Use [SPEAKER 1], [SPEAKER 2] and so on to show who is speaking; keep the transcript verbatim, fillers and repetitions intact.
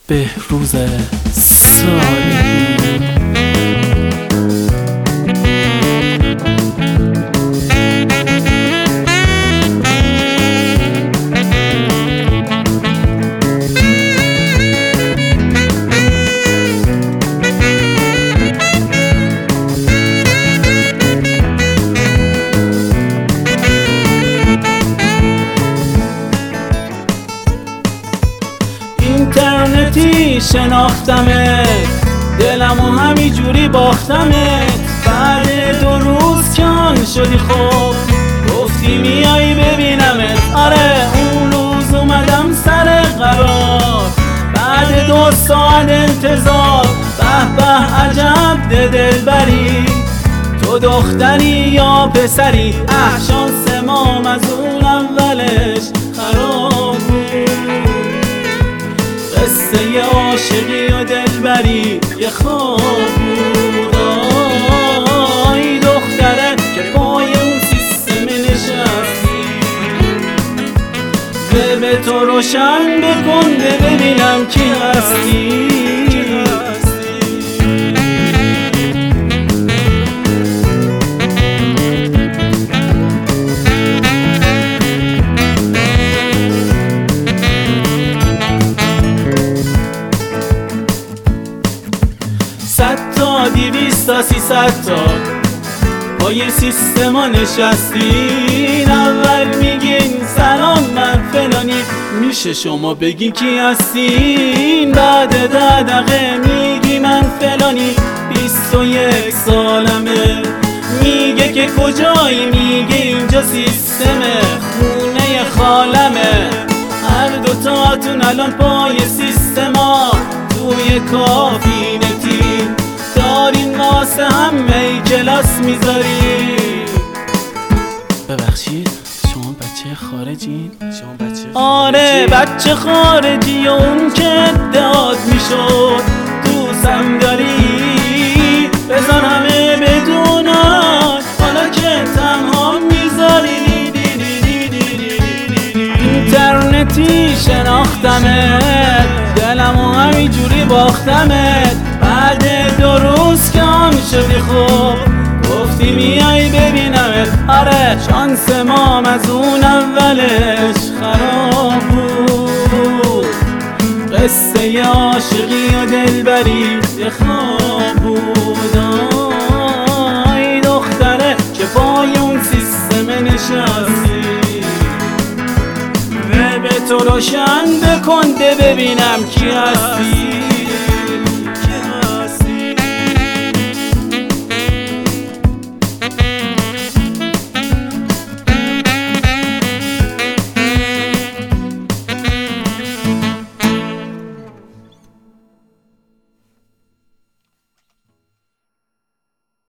[SPEAKER 1] بهروز صالحی. اینترنتی شناختمت، دلمو همی جوری باختمت. بعد دو روز کن شدی خوب، گفتی میای ببینمت. آره اون روز اومدم سر قرار، بعد دو ساعت انتظار. به به عجب دلبری، تو دختری یا پسری؟ اه شانس مام از اون اولش خراب بود. قصه ی عاشقی و دلبری یه خواب بود. آی دختره که پای اون سیستم نشستی، و به تو روشن بکنده ببینم کی هستی. صد تا دیویست تا سیصد تا پای سیستما نشستین. اول میگین سلام من فلانی، میشه شما بگین کی هستین؟ بعد ده دقیقه میگی من فلانی، بیست و یک سالمه. میگه که کجایی؟ میگه اینجا سیستمه، خونه خالمه. هر دوتاتون الان پای سیستما توی کابینتی دارین واسه همه کلاس میذاری. ببخشید شما بچه خارجین؟ شما بچه
[SPEAKER 2] آره بچه خارجی و اون که ادعات میشد دوستم داری. بزن همه بدونن حالا که تنها میذاری. اینترنتی شناختمت، دلمو همین جوری باختمت. بعد دو روز که آن شدی خوب، گفتی میای ببینمت. آره شانس مام از اون اولش خراب بود. قصه ی عاشقی و دلبری یه خواب بود. آی دختره که پای اون سیستم نشستی، و به تو روشن بکنده ببینم کی هستی.